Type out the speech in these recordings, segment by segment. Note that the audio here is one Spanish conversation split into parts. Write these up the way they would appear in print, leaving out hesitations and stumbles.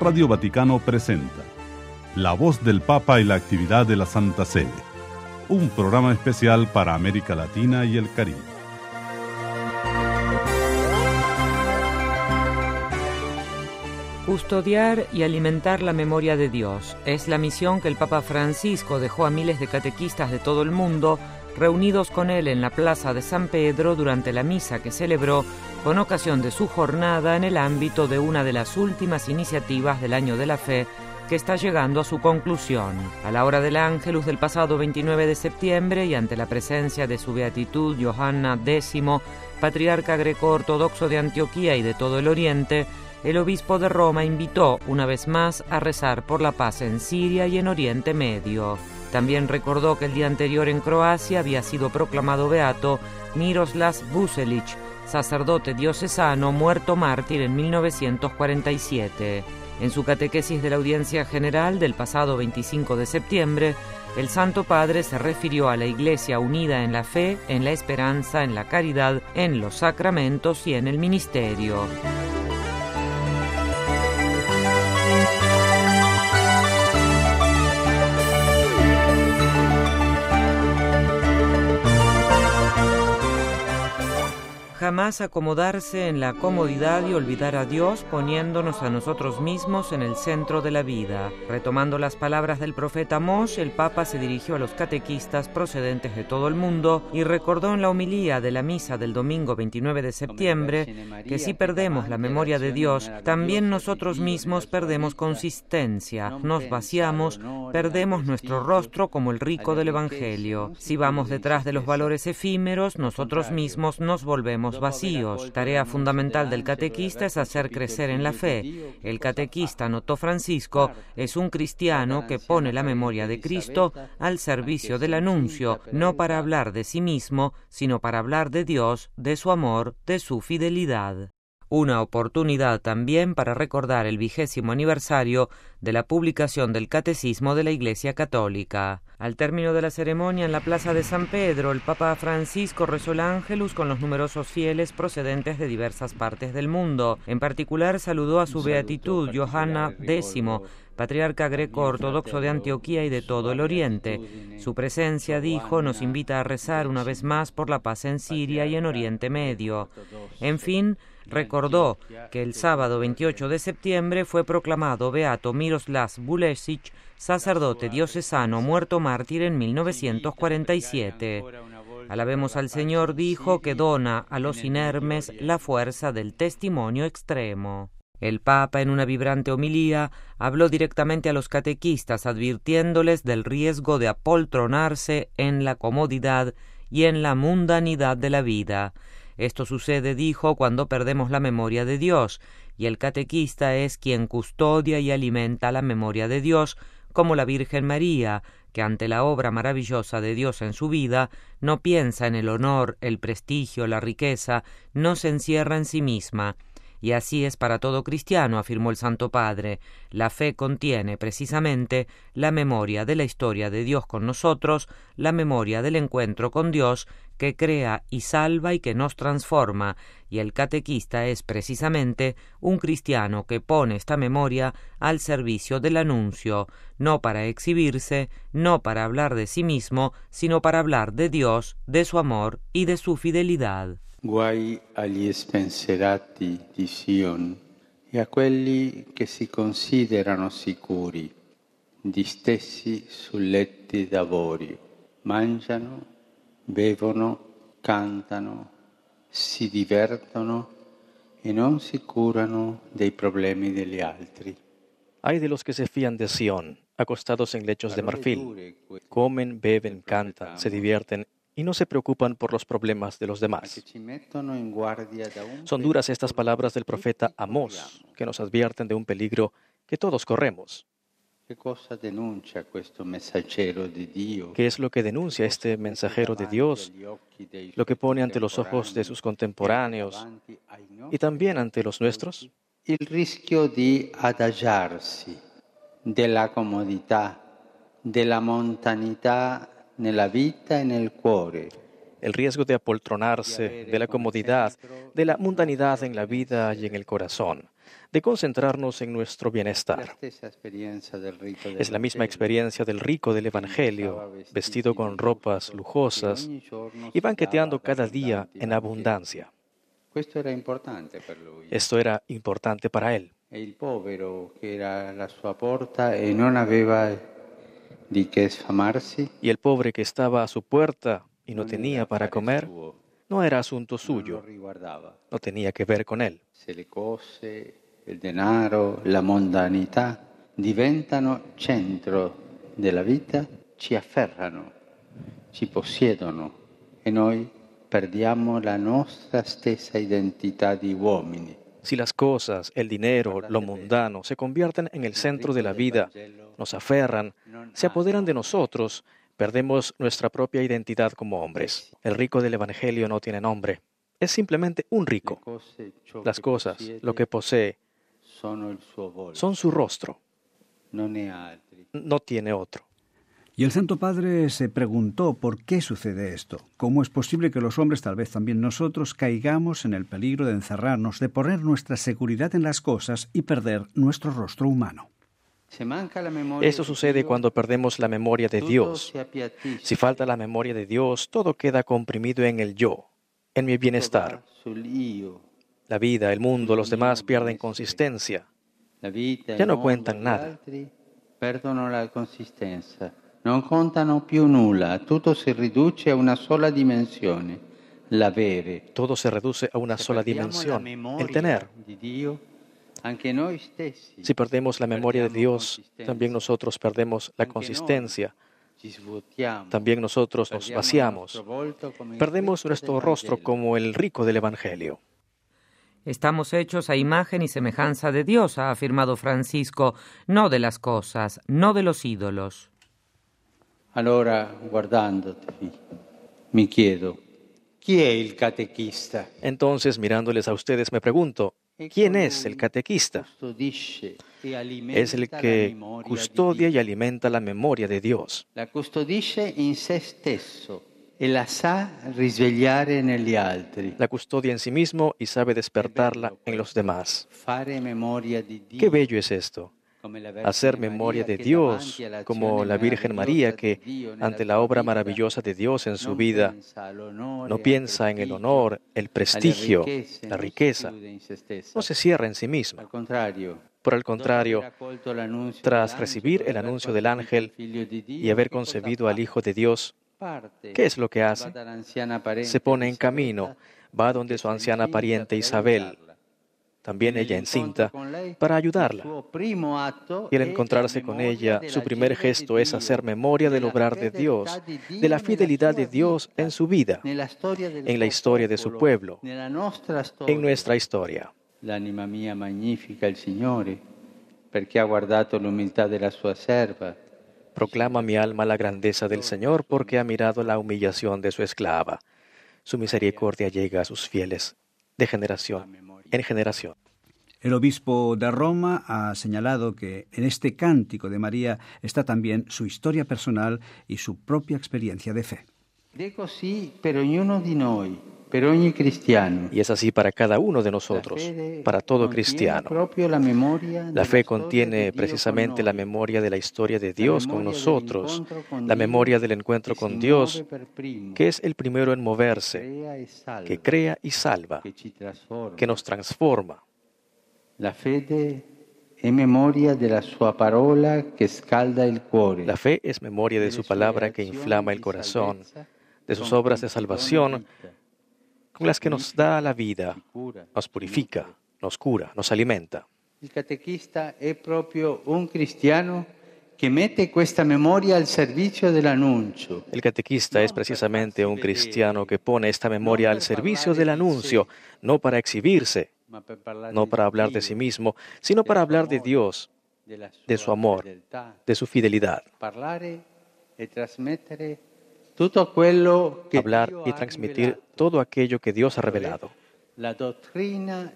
Radio Vaticano presenta La Voz del Papa y la actividad de la Santa Sede, un programa especial para América Latina y el Caribe. Custodiar y alimentar la memoria de Dios es la misión que el Papa Francisco dejó a miles de catequistas de todo el mundo, reunidos con él en la Plaza de San Pedro durante la misa que celebró con ocasión de su jornada en el ámbito de una de las últimas iniciativas del Año de la Fe que está llegando a su conclusión. A la hora del Ángelus del pasado 29 de septiembre y ante la presencia de su Beatitud Johanna X, patriarca greco-ortodoxo de Antioquía y de todo el Oriente, el obispo de Roma invitó una vez más a rezar por la paz en Siria y en Oriente Medio. También recordó que el día anterior en Croacia había sido proclamado beato Miroslav Vucelic, sacerdote diocesano muerto mártir en 1947. En su catequesis de la Audiencia General del pasado 25 de septiembre, el Santo Padre se refirió a la Iglesia unida en la fe, en la esperanza, en la caridad, en los sacramentos y en el ministerio. Jamás acomodarse en la comodidad y olvidar a Dios poniéndonos a nosotros mismos en el centro de la vida. Retomando las palabras del profeta Amós, el Papa se dirigió a los catequistas procedentes de todo el mundo y recordó en la homilía de la misa del domingo 29 de septiembre que si perdemos la memoria de Dios, también nosotros mismos perdemos consistencia, nos vaciamos, perdemos nuestro rostro como el rico del Evangelio. Si vamos detrás de los valores efímeros, nosotros mismos nos volvemos vacíos. Tarea fundamental del catequista es hacer crecer en la fe. El catequista, notó Francisco, es un cristiano que pone la memoria de Cristo al servicio del anuncio, no para hablar de sí mismo, sino para hablar de Dios, de su amor, de su fidelidad. Una oportunidad también para recordar el 20º aniversario de la publicación del Catecismo de la Iglesia Católica. Al término de la ceremonia en la Plaza de San Pedro, el Papa Francisco rezó el Ángelus con los numerosos fieles procedentes de diversas partes del mundo. En particular, saludó a su Beatitud Johanna X, patriarca greco-ortodoxo de Antioquía y de todo el Oriente. Su presencia, dijo, nos invita a rezar una vez más por la paz en Siria y en Oriente Medio. En fin, recordó que el sábado 28 de septiembre fue proclamado beato Miroslav Vucelic, sacerdote diocesano muerto mártir en 1947. Alabemos al Señor, dijo, que dona a los inermes la fuerza del testimonio extremo. El Papa, en una vibrante homilía, habló directamente a los catequistas, advirtiéndoles del riesgo de apoltronarse en la comodidad y en la mundanidad de la vida. Esto sucede, dijo, cuando perdemos la memoria de Dios, y el catequista es quien custodia y alimenta la memoria de Dios, como la Virgen María, que ante la obra maravillosa de Dios en su vida, no piensa en el honor, el prestigio, la riqueza, no se encierra en sí misma. Y así es para todo cristiano, afirmó el Santo Padre. La fe contiene precisamente la memoria de la historia de Dios con nosotros, la memoria del encuentro con Dios que crea y salva y que nos transforma, y el catequista es precisamente un cristiano que pone esta memoria al servicio del anuncio, no para exhibirse, no para hablar de sí mismo, sino para hablar de Dios, de su amor y de su fidelidad. Guai agli spensierati di Sion e a quelli che si considerano sicuri, di stessi su letti d'avorio, mangiano, bevono, cantano, si divertono e non si curano dei problemi degli altri. Hay de los que se fían de Sión, acostados en lechos de marfil, comen, beben, cantan, se divierten y no se preocupan por los problemas de los demás. Son duras estas palabras del profeta Amós, que nos advierten de un peligro que todos corremos. ¿Qué es lo que denuncia este mensajero de Dios? ¿Lo que pone ante los ojos de sus contemporáneos y también ante los nuestros? El rischio di adagiarsi, della comodità, della montanità nella vita e nel cuore. El riesgo de apoltronarse, de la comodidad, de la mundanidad en la vida y en el corazón. de concentrarnos en nuestro bienestar. Es la misma experiencia del rico del Evangelio, vestido con ropas lujosas y banqueteando cada día en abundancia. Esto era importante para él. El povero que era la sua porta e non aveva di che sfamarsi. Y el pobre que estaba a su puerta y no tenía para comer, no era asunto suyo, no tenía que ver con él. Se le cose, il denaro, la mondanità diventano centro della vita, ci afferrano, ci possiedono e noi perdiamo la nostra stessa identità di uomini. Si las cosas, el dinero, lo mundano se convierten en el centro de la vida, nos aferran, se apoderan de nosotros, perdemos nuestra propia identidad como hombres. El rico del Evangelio no tiene nombre, es simplemente un rico. Las cosas, lo que posee, son su rostro, no tiene otro. Y el Santo Padre se preguntó por qué sucede esto. ¿Cómo es posible que los hombres, tal vez también nosotros, caigamos en el peligro de encerrarnos, de poner nuestra seguridad en las cosas y perder nuestro rostro humano? Esto sucede cuando perdemos la memoria de Dios. Si falta la memoria de Dios, todo queda comprimido en el yo, en mi bienestar. La vida, el mundo, los demás pierden consistencia. Ya no cuentan nada. Perdono la consistenza. Non contano più nulla, tutto si riduce a una sola dimensione, l'avere. Todo se reduce a una sola dimensión, el tener. Si perdemos la memoria de Dios, también nosotros perdemos la consistencia. También nosotros nos vaciamos. Perdemos nuestro rostro como el rico del Evangelio. Estamos hechos a imagen y semejanza de Dios, ha afirmado Francisco, no de las cosas, no de los ídolos. Allora, guardandoti, mi chiedo, chi è il catechista? Entonces, mirándoles a ustedes, me pregunto, ¿quién es el catequista? Es el que custodia y alimenta la memoria de Dios. La custodisce in se stesso e la sa risvegliare negli altri. La custodia en sí mismo y sabe despertarla en los demás. Fare memoria di Dio. Qué bello es esto. Hacer memoria de Dios, como la Virgen María que, ante la obra maravillosa de Dios en su vida, no piensa en el honor, el prestigio, la riqueza, no se cierra en sí misma. Por el contrario, tras recibir el anuncio del ángel y haber concebido al Hijo de Dios, ¿qué es lo que hace? Se pone en camino, va donde su anciana pariente Isabel, también ella encinta, para ayudarla. Y al encontrarse con ella, su primer gesto es hacer memoria del obrar de Dios, de la fidelidad de Dios en su vida, en la historia de su pueblo, en nuestra historia. L'anima mia magnifica il Signore, perché ha guardato l'umiltà della sua serva. Proclama mi alma la grandeza del Señor, porque ha mirado la humillación de su esclava. Su misericordia llega a sus fieles, de generación en generación. El obispo de Roma ha señalado que en este cántico de María está también su historia personal y su propia experiencia de fe. Dico sì per ognuno di noi, per ogni cristiano. Y es así para cada uno de nosotros, para todo cristiano. La fe contiene precisamente la memoria de la historia de Dios con nosotros, la memoria del encuentro con Dios, que es el primero en moverse, que crea y salva, que nos transforma. La fede è memoria della sua parola che scalda il cuore. La fe es memoria de su palabra que inflama el corazón, de sus obras de salvación, con las que nos da la vida, nos purifica, nos cura, nos alimenta. Il catechista è proprio un cristiano que mete questa memoria al servicio dell'annuncio. El catequista es precisamente un cristiano que pone esta memoria al servicio del anuncio, no para exhibirse, no para hablar de sí mismo, sino para hablar de Dios, de su amor, de su fidelidad. Hablar y transmitir todo aquello que Dios ha revelado. La doctrina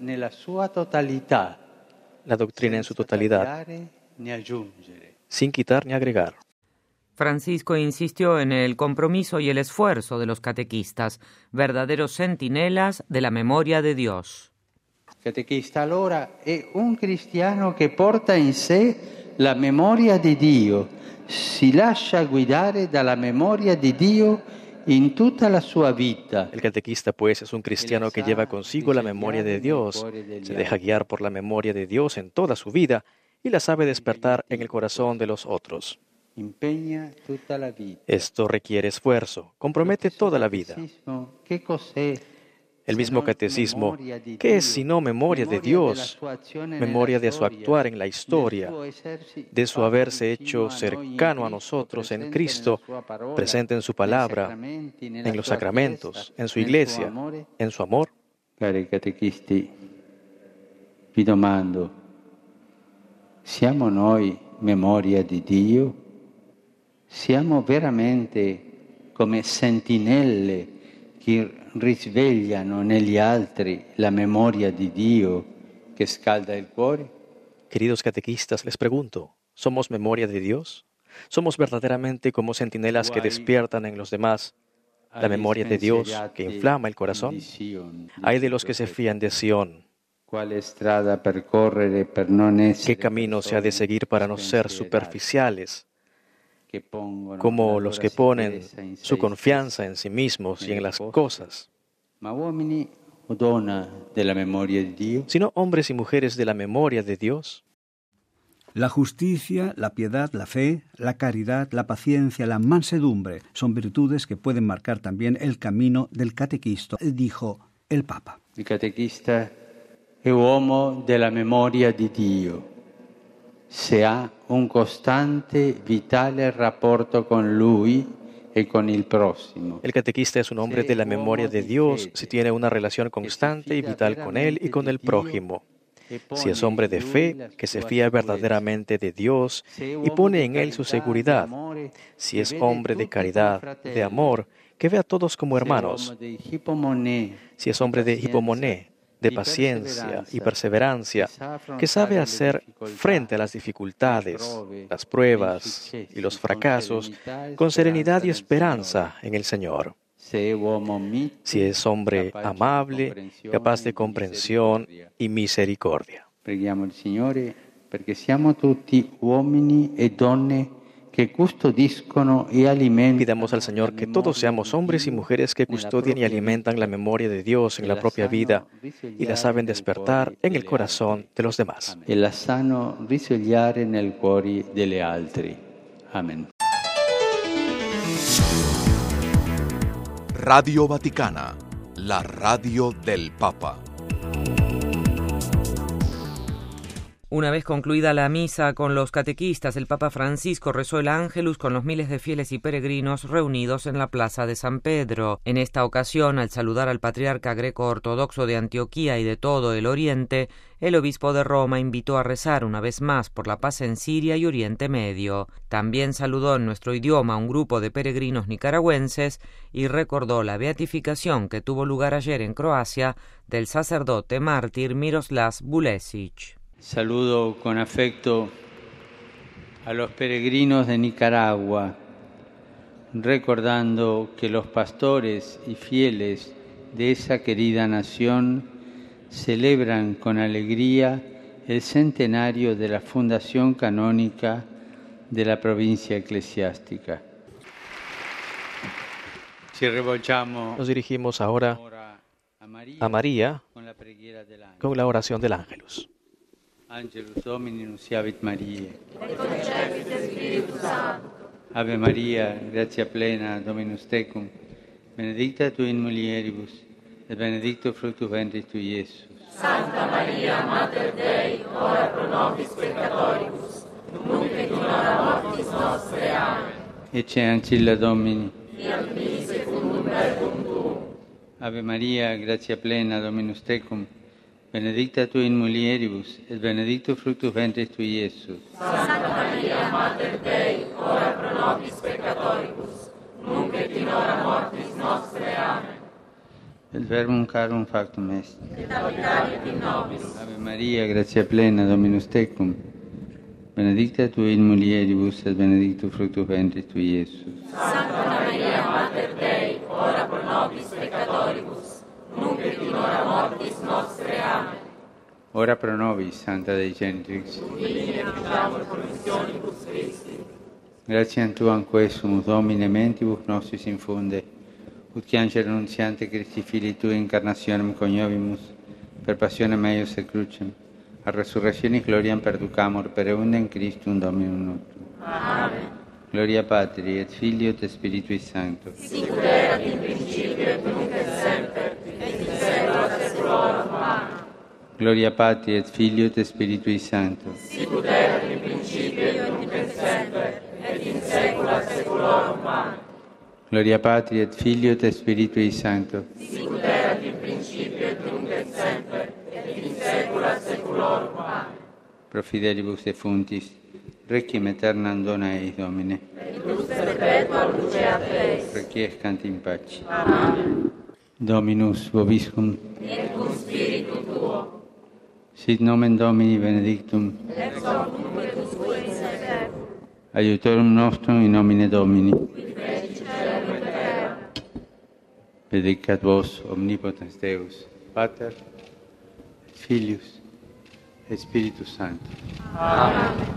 en su totalidad, sin quitar ni agregar. Francisco insistió en el compromiso y el esfuerzo de los catequistas, verdaderos centinelas de la memoria de Dios. Catequista allora è un cristiano che porta in sé la memoria di Dio, si lascia guidare dalla memoria di Dio in tutta la sua vida. El catequista, pues, es un cristiano que lleva consigo la memoria de Dios, se deja guiar por la memoria de Dios en toda su vida y la sabe despertar en el corazón de los otros. Esto requiere esfuerzo, compromete toda la vida. El mismo catecismo, ¿qué es sino memoria de Dios? Memoria de su actuar en la historia, de su haberse hecho cercano a nosotros en Cristo, presente en su palabra, en los sacramentos, en su iglesia, en su amor. Cari catechisti, vi domando, siamo noi memoria di Dio? Siamo veramente come sentinelle che risvegliano negli altri la memoria di Dio che scalda il cuore? Queridos catequistas, les pregunto, ¿somos memoria de Dios? ¿Somos verdaderamente como centinelas que despiertan en los demás la memoria de Dios que inflama el corazón? Hay de los que se fían de Sion. ¿Qué camino se ha de seguir para no ser superficiales? Como los que ponen su confianza en sí mismos y en las cosas, sino hombres y mujeres de la memoria de Dios. La justicia, la piedad, la fe, la caridad, la paciencia, la mansedumbre son virtudes que pueden marcar también el camino del catequista, dijo el Papa. El catequista è uomo della memoria di Dio. Se ha un costante, vitale rapporto con Lui e con il prossimo. El catequista es un hombre de la memoria de Dios si tiene una relación constante y vital con Él y con el prójimo. Si es hombre de fe, que se fía verdaderamente de Dios y pone en Él su seguridad. Si es hombre de caridad, de amor, que ve a todos como hermanos. Si es hombre de hipomoné, de paciencia y perseverancia, que sabe hacer frente a las dificultades, las pruebas y los fracasos con serenidad y esperanza en el Señor. Si es hombre amable, capaz de comprensión y misericordia. Preghiamo il Signore perché siamo tutti uomini e donne que custodiscono y alimentan. Pidamos al Señor que todos seamos hombres y mujeres que custodian y alimentan la memoria de Dios en la propia vida y la saben despertar en el corazón de los demás. E la sanno risvegliare nel cuore degli altri. Amén. Radio Vaticana, la radio del Papa. Una vez concluida la misa con los catequistas, el Papa Francisco rezó el Ángelus con los miles de fieles y peregrinos reunidos en la plaza de San Pedro. En esta ocasión, al saludar al patriarca greco-ortodoxo de Antioquía y de todo el Oriente, el obispo de Roma invitó a rezar una vez más por la paz en Siria y Oriente Medio. También saludó en nuestro idioma a un grupo de peregrinos nicaragüenses y recordó la beatificación que tuvo lugar ayer en Croacia del sacerdote mártir Miroslav Bulesic. Saludo con afecto a los peregrinos de Nicaragua, recordando que los pastores y fieles de esa querida nación celebran con alegría el centenario de la fundación canónica de la provincia eclesiástica. Nos dirigimos ahora a María con la oración del Ángelus. Angelus Domini nunciavit Mariae. Et concepit Spiritus Sancto. Ave Maria, gratia plena, Dominus tecum, benedicta tu in mulieribus, et benedictus fructus ventris tui, Iesus. Santa Maria, Mater Dei, ora pro nobis peccatoribus, nunc et in hora mortis nostre. Amen. Ecce ancilla Domini. Fiat mi secundum verbum tuum. Ave Maria, gratia plena, Dominus tecum, benedicta tu in mulieribus, et benedictus fructus ventris tui, Iesus. Santa Maria, Mater Dei, ora pro nobis peccatoribus, nunc et in hora mortis nostre. Amen. Et verbum carum factum est. Et habitavit in nobis. Ave Maria, gratia plena, Dominus tecum, benedicta tu in mulieribus, et benedictus fructus ventris tui, Iesus. Santa Maria, Mater Dei, ora pro nobis peccatoribus, nunc et in hora mortis nostre. Amen. ora pro nobis, Santa Dei Genitrix. Gratiam Tuam quesumus, Domine, mentibus nostris infunde, ut angelo annunziante Christi Filii Tui incarnationem coniovimus, per passionem eius et crucem, a resurrectionis gloriam perducamur, per eundem Christum Dominum nostrum. Amen. Gloria Patri, et Filio, et Spiritui Sancto. Sicut erat in principio, et nunc et semper, et in saecula saeculorum. Amen. Gloria Patri, et Filio, et Spiritui Sancto. Sicut erat in principio, et nunc et semper, et in saecula saeculorum. Amen. Gloria Patri, et Filio, et Spiritui Sancto. Sicut erat in principio, et nunc et semper, et in saecula saeculorum. Amen. Pro fidelibus defuntis, requiem aeternam dona eis, Domine. Et lux perpetua lucea eis. Requiescant in pace. Amen. Dominus vobiscum. Et cum spiritu tuo. Sit nomen Domini benedictum. Ex hoc nunc et usque in semper. Aiutorum nostrum in nomine Domini. Qui feci caelum et terra. Benedicat vos omnipotens Deus, Pater, et Filius, et Spiritus Sanctus. Amen.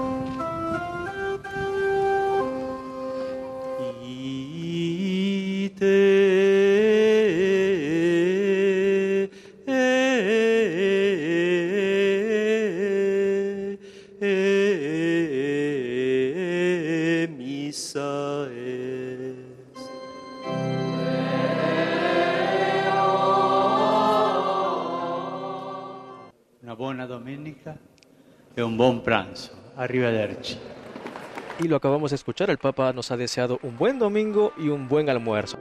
Una buona domenica e un buon pranzo. Arrivederci. Y lo acabamos de escuchar, el Papa nos ha deseado un buen domingo y un buen almuerzo.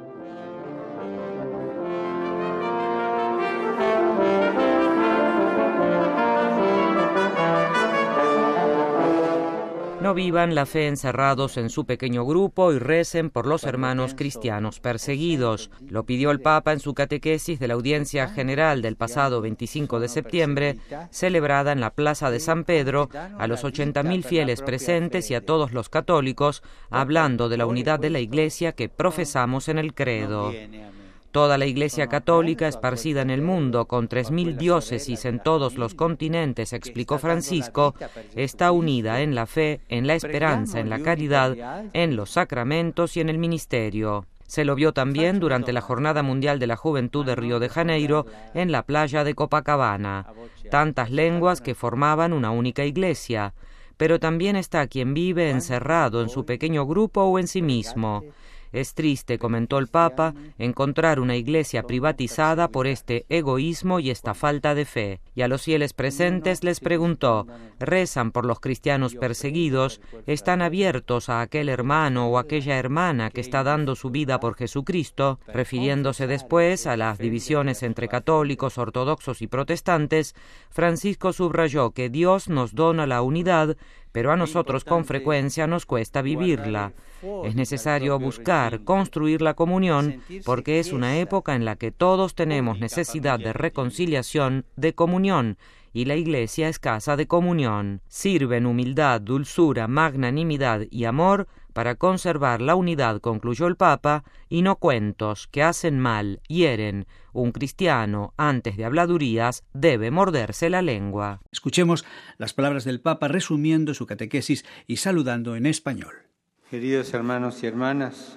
No vivan la fe encerrados en su pequeño grupo y recen por los hermanos cristianos perseguidos. Lo pidió el Papa en su catequesis de la audiencia general del pasado 25 de septiembre, celebrada en la Plaza de San Pedro, a los 80.000 fieles presentes y a todos los católicos, hablando de la unidad de la Iglesia que profesamos en el credo. Toda la Iglesia católica esparcida en el mundo, con 3.000 diócesis en todos los continentes, explicó Francisco, está unida en la fe, en la esperanza, en la caridad, en los sacramentos y en el ministerio. Se lo vio también durante la Jornada Mundial de la Juventud de Río de Janeiro, en la playa de Copacabana. Tantas lenguas que formaban una única iglesia. Pero también está quien vive encerrado en su pequeño grupo o en sí mismo. Es triste, comentó el Papa, encontrar una iglesia privatizada por este egoísmo y esta falta de fe. Y a los fieles presentes les preguntó, ¿rezan por los cristianos perseguidos? ¿Están abiertos a aquel hermano o aquella hermana que está dando su vida por Jesucristo? Refiriéndose después a las divisiones entre católicos, ortodoxos y protestantes, Francisco subrayó que Dios nos dona la unidad, pero a nosotros con frecuencia nos cuesta vivirla. Es necesario buscar, construir la comunión, porque es una época en la que todos tenemos necesidad de reconciliación, de comunión, y la Iglesia es casa de comunión. Sirven humildad, dulzura, magnanimidad y amor para conservar la unidad, concluyó el Papa, y no cuentos que hacen mal, hieren. Un cristiano, antes de habladurías, debe morderse la lengua. Escuchemos las palabras del Papa resumiendo su catequesis y saludando en español. Queridos hermanos y hermanas,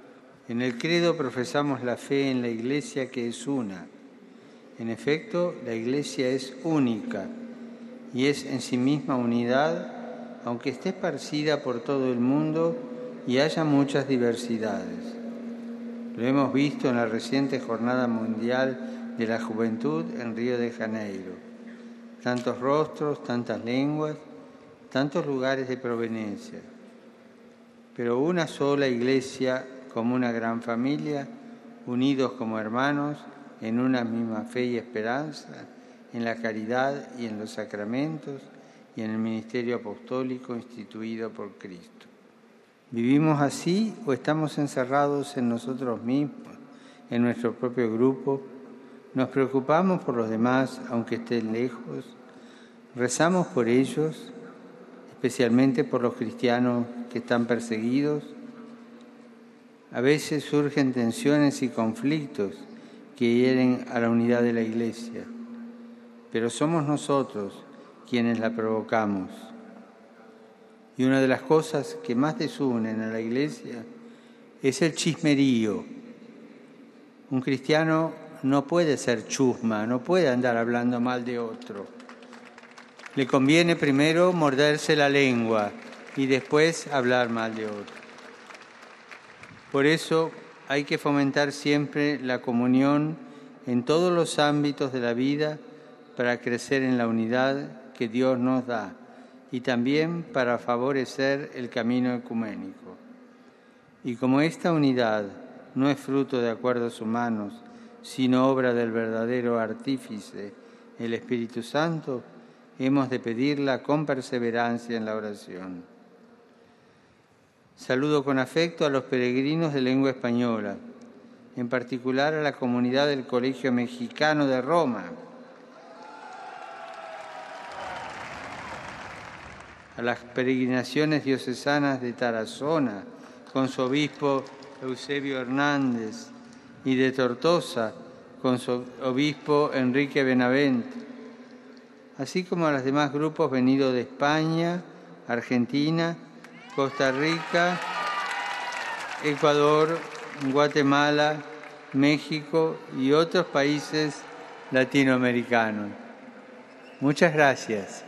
en el credo profesamos la fe en la Iglesia que es una. En efecto, la Iglesia es única y es en sí misma unidad, aunque esté esparcida por todo el mundo y haya muchas diversidades. Lo hemos visto en la reciente Jornada Mundial de la Juventud en Río de Janeiro. Tantos rostros, tantas lenguas, tantos lugares de proveniencia. Pero una sola Iglesia como una gran familia, unidos como hermanos, en una misma fe y esperanza, en la caridad y en los sacramentos y en el ministerio apostólico instituido por Cristo. ¿Vivimos así o estamos encerrados en nosotros mismos, en nuestro propio grupo? ¿Nos preocupamos por los demás, aunque estén lejos? ¿Rezamos por ellos, especialmente por los cristianos que están perseguidos? A veces surgen tensiones y conflictos que hieren a la unidad de la Iglesia. pero somos nosotros quienes la provocamos. Y una de las cosas que más desunen a la Iglesia es el chismerío. Un cristiano no puede ser chusma, no puede andar hablando mal de otro. Le conviene primero morderse la lengua y después hablar mal de otro. Por eso hay que fomentar siempre la comunión en todos los ámbitos de la vida para crecer en la unidad que Dios nos da y también para favorecer el camino ecuménico. Y como esta unidad no es fruto de acuerdos humanos, sino obra del verdadero artífice, el Espíritu Santo, hemos de pedirla con perseverancia en la oración. Saludo con afecto a los peregrinos de lengua española, en particular a la comunidad del Colegio Mexicano de Roma, a las peregrinaciones diocesanas de Tarazona, con su obispo Eusebio Hernández, y de Tortosa, con su obispo Enrique Benavente, así como a los demás grupos venidos de España, Argentina, Costa Rica, Ecuador, Guatemala, México y otros países latinoamericanos. Muchas gracias.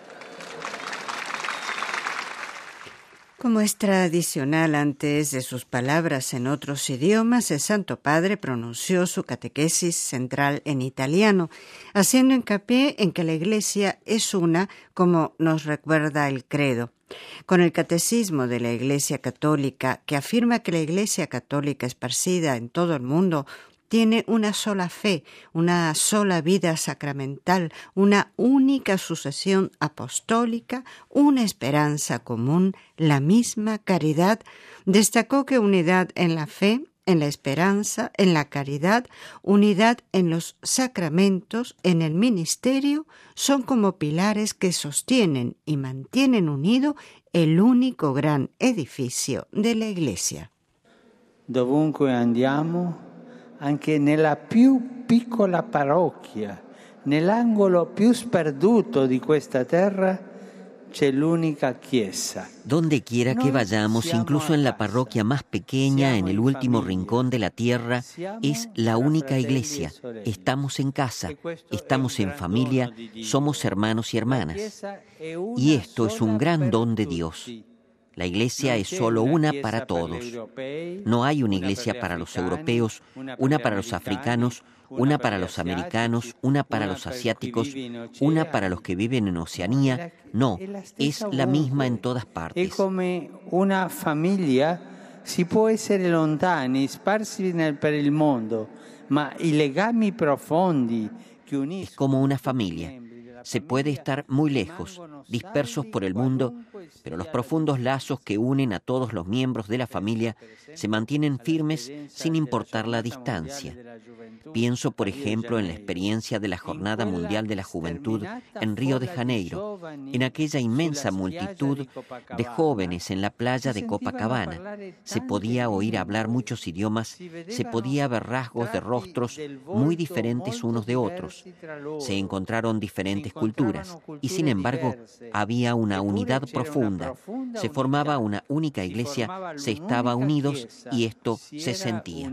Como es tradicional, antes de sus palabras en otros idiomas, el Santo Padre pronunció su catequesis central en italiano, haciendo hincapié en que la Iglesia es una, como nos recuerda el credo. Con el catecismo de la Iglesia Católica, que afirma que la Iglesia Católica esparcida en todo el mundo tiene una sola fe, una sola vida sacramental, una única sucesión apostólica, una esperanza común, la misma caridad, destacó que unidad en la fe, en la esperanza, en la caridad, unidad en los sacramentos, en el ministerio, son como pilares que sostienen y mantienen unido el único gran edificio de la Iglesia. Dovunque andiamo, anche nella più piccola parrocchia, nell'angolo più sperduto di questa terra, c'è l'unica chiesa. Donde quiera que vayamos, incluso en la parroquia más pequeña, en el último rincón de la tierra, es la única iglesia. Estamos en casa, estamos en familia, somos hermanos y hermanas. Y esto es un gran don de Dios. La iglesia es solo una para todos. No hay una iglesia para los europeos, una para los africanos, una para los americanos, una para los asiáticos, una para los que viven en Oceanía. No, es la misma en todas partes. Es como una familia, si può essere lontani, sparsi per il mondo, ma i legami profondi che uniscono. Es como una familia. Se puede estar muy lejos, dispersos por el mundo, pero los profundos lazos que unen a todos los miembros de la familia se mantienen firmes sin importar la distancia. Pienso, por ejemplo, en la experiencia de la Jornada Mundial de la Juventud en Río de Janeiro, en aquella inmensa multitud de jóvenes en la playa de Copacabana. Se podía oír hablar muchos idiomas, se podía ver rasgos de rostros muy diferentes unos de otros. Se encontraron diferentes culturas y, sin embargo, había una unidad profunda. Se formaba una única iglesia, se estaba unidos y esto se sentía.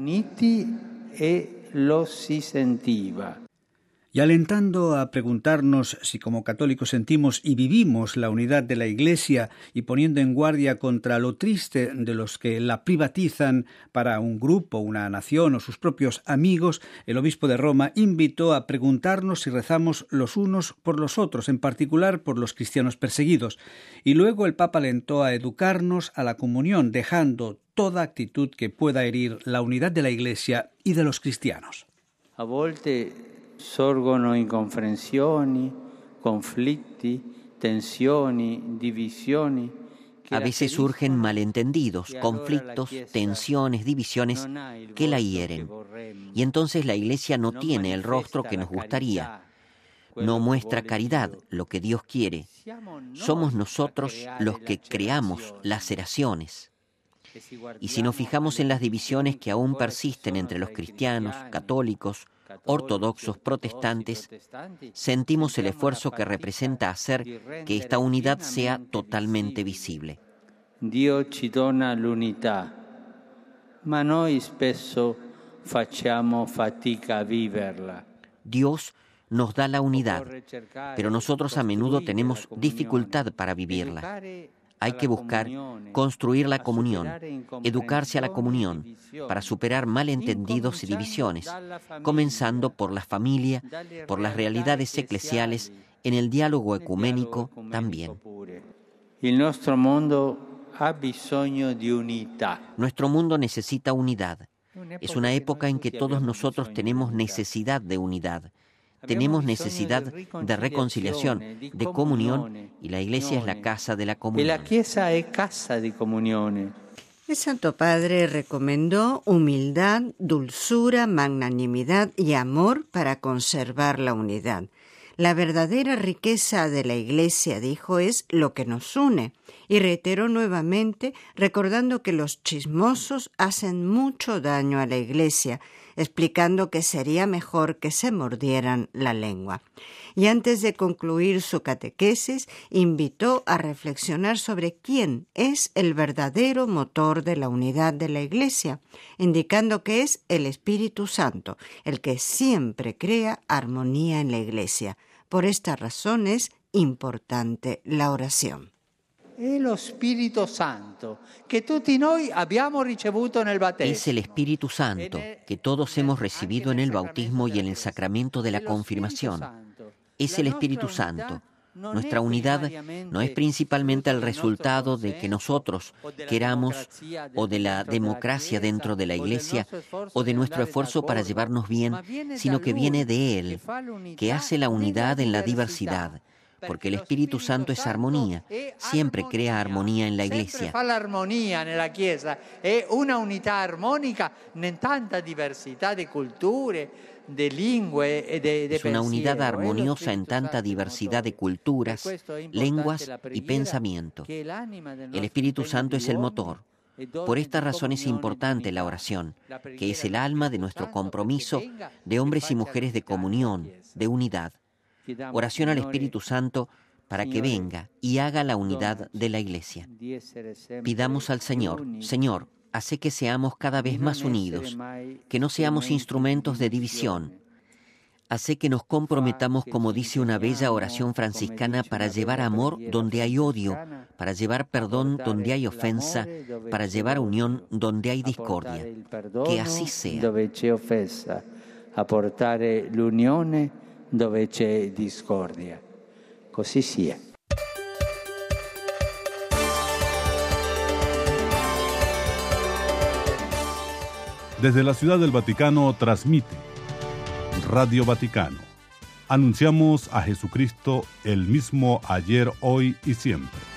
Y alentando a preguntarnos si como católicos sentimos y vivimos la unidad de la Iglesia y poniendo en guardia contra lo triste de los que la privatizan para un grupo, una nación o sus propios amigos, el obispo de Roma invitó a preguntarnos si rezamos los unos por los otros, en particular por los cristianos perseguidos. Y luego el Papa alentó a educarnos a la comunión, dejando toda actitud que pueda herir la unidad de la Iglesia y de los cristianos. A volte sorgono incomprensioni, conflitti, tensioni, divisioni. A veces surgen malentendidos, conflictos, tensiones, divisiones que la hieren. Y entonces la Iglesia no tiene el rostro que nos gustaría. No muestra caridad, lo que Dios quiere. Somos nosotros los que creamos laceraciones. Y si nos fijamos en las divisiones que aún persisten entre los cristianos, católicos, ortodoxos, protestantes, sentimos el esfuerzo que representa hacer que esta unidad sea totalmente visible. Dio ci dona l'unità, ma noi spesso facciamo fatica a viverla. Dios nos da la unidad, pero nosotros a menudo tenemos dificultad para vivirla. Hay que buscar construir la comunión, educarse a la comunión, para superar malentendidos y divisiones, comenzando por la familia, por las realidades eclesiales, en el diálogo ecuménico también. Nuestro mundo ha bisogno di unità. Nuestro mundo necesita unidad. Es una época en que todos nosotros tenemos necesidad de unidad. Tenemos necesidad de reconciliación, de comunión, y la Iglesia es la casa de la comunión. La Chiesa è casa di comunione. El Santo Padre recomendó humildad, dulzura, magnanimidad y amor para conservar la unidad. La verdadera riqueza de la Iglesia, dijo, es lo que nos une. Y reiteró nuevamente, recordando que los chismosos hacen mucho daño a la Iglesia, explicando que sería mejor que se mordieran la lengua. Y antes de concluir su catequesis, invitó a reflexionar sobre quién es el verdadero motor de la unidad de la Iglesia, indicando que es el Espíritu Santo, el que siempre crea armonía en la Iglesia. Por esta razón es importante la oración. È lo Spirito Santo che tutti noi abbiamo ricevuto nel battesimo. Es el Espíritu Santo que todos hemos recibido en el bautismo y en el sacramento de la confirmación. Es el Espíritu Santo. Nuestra unidad no es principalmente el resultado de que nosotros queramos o de la democracia dentro de la Iglesia o de nuestro esfuerzo para llevarnos bien, sino que viene de Él, que hace la unidad en la diversidad. Porque el Espíritu Santo es armonía, siempre crea armonía en la Iglesia. Siempre fa l'armonia nella Chiesa, è una unità armonica in tanta diversità di culture, de lingue e de Es una unidad armoniosa en tanta diversidad de culturas, lenguas y pensamiento. El Espíritu Santo es el motor. Por esta razón es importante la oración, que es el alma de nuestro compromiso de hombres y mujeres de comunión, de unidad. Oración al Espíritu Santo para que venga y haga la unidad de la Iglesia. Pidamos al Señor, Señor, hace que seamos cada vez más unidos, que no seamos instrumentos de división. Hace que nos comprometamos, como dice una bella oración franciscana, para llevar amor donde hay odio, para llevar perdón donde hay ofensa, para llevar unión donde hay discordia. Que así sea. Dove c'è offesa, a portare l'unione dove c'è discordia. Così sia. Desde la Ciudad del Vaticano transmite Radio Vaticano. Anunciamos a Jesucristo, el mismo ayer, hoy y siempre.